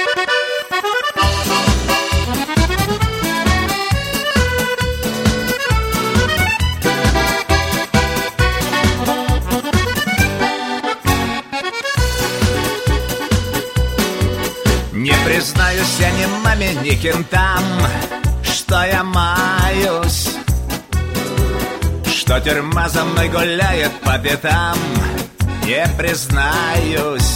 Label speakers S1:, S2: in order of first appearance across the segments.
S1: Не признаюсь я ни маме, ни кентам, что я маюсь, что тюрьма за мной гуляет по пятам. Не признаюсь,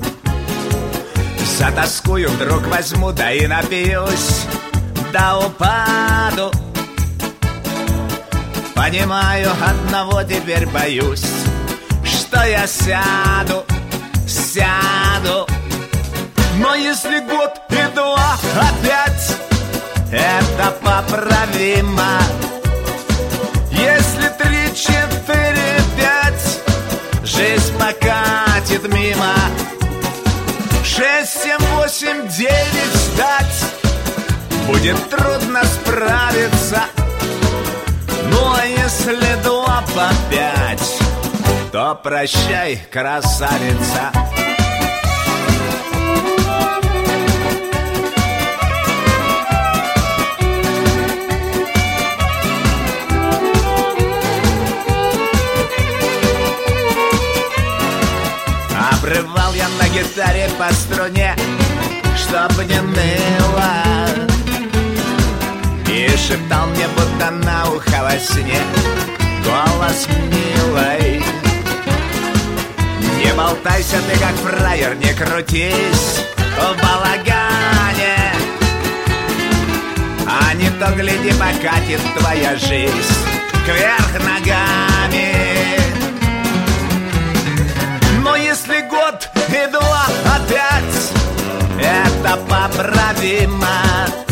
S1: затоскую, вдруг возьму, да и напьюсь, да упаду. Понимаю, одного теперь боюсь, что я сяду. Но если год и два опять, это поправимо. Если 3, 4, 5, жизнь покатит мимо. 6, 7, 8, 9 ждать будет трудно справиться. Ну а если 2 по 5, то прощай, красавица. Обрывал я на гитаре по струне, чтоб не ныло, и шептал мне будто на ухо во сне голос милый. Не болтайся ты как фраер, не крутись в балагане, а не то, гляди, покатит твоя жизнь кверх ногами. Но если год и 2 опять, это поправимо.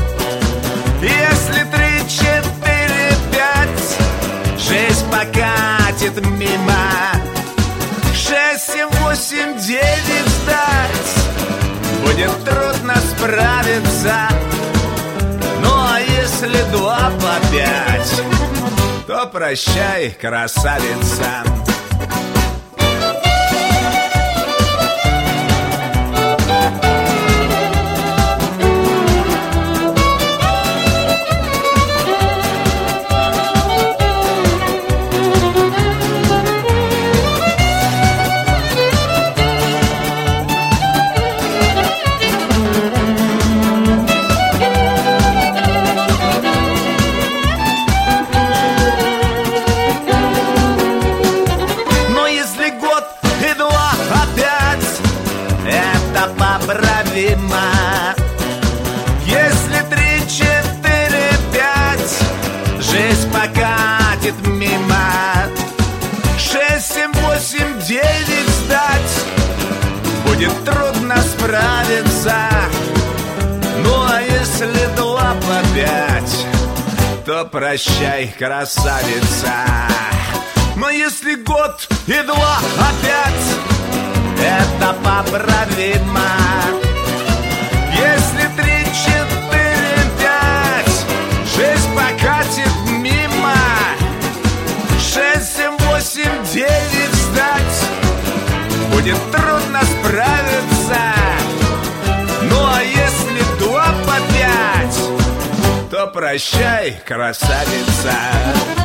S1: Если 3, 4, 5, жизнь покатит мимо. 6, 7, 8, 9 ждать будет трудно справиться. Ну а если 2 по 5, то прощай, красавица. Если 3, 4, 5, жизнь покатит мимо. 6, 7, 8, 9 ждать будет трудно справиться. Ну а если 2 по 5, то прощай, красавица. Но если год и 2 опять, это поправимо. Если 3, 4, 5, жизнь покатит мимо. 6, 7, 8, 9 ждать будет трудно справиться. Ну а если 2 по 5, то прощай, красавица.